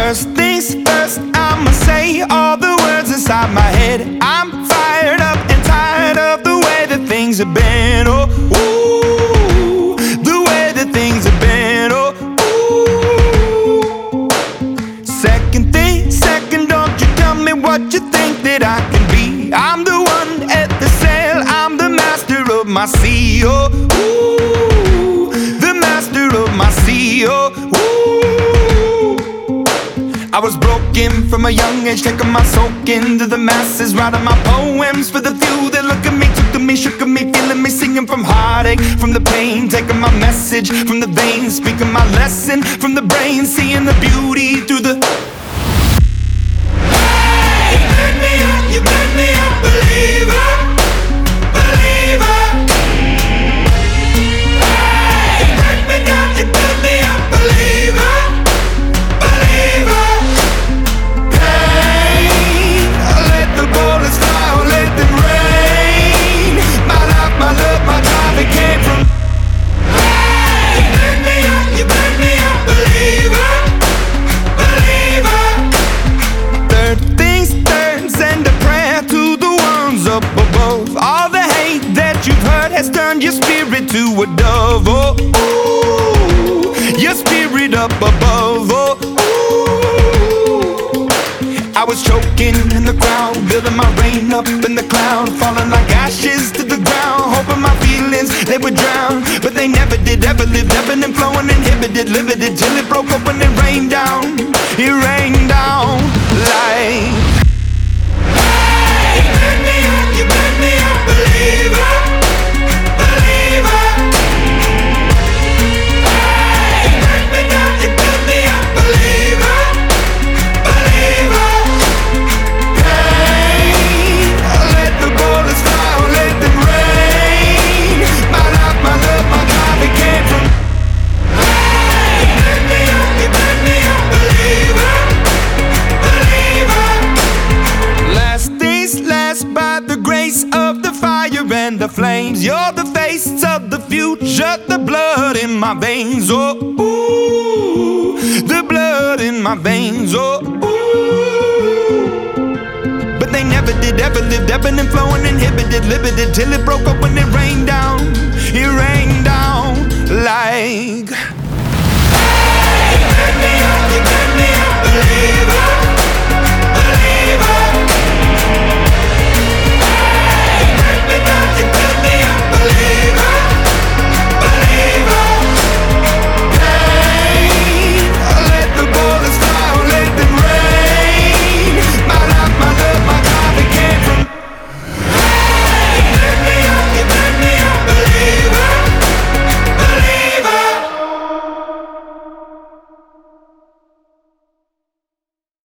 First things first, I'ma say all the words inside my head. I'm fired up and tired of the way that things have been. Oh, ooh, the way that things have been. Oh, ooh. Second thing, second, don't you tell me what you think that I can be. I'm the one at the sail, I'm the master of my sea. Oh, ooh, the master of my sea. Oh, ooh. I was broken from a young age, taking my soak into the masses, writing my poems for the few that look at me, took to me, shook at me, feeling me, singing from heartache, from the pain, taking my message from the veins, speaking my lesson from the brain, seeing the beauty through the. Hey, you made me a believer, believer. Hey, you break me down, you made me a believer. Has turned your spirit to a dove. Oh, ooh, your spirit up above. Oh, ooh. I was choking in the crowd, building my rain up in the cloud, falling like ashes to the ground, hoping my feelings they would drown, but they never did. Ever lived, ebbing and flowing, inhibited, limited, till it broke open and rained down. It rained down like. Hey, you made me a believer. And the flames, you're the face of the future, the blood in my veins. Oh, ooh, the blood in my veins. Oh, ooh. But they never did, ever lived, ebbing and flowing, inhibited, limited, till it broke up when it rained down. It rained down like.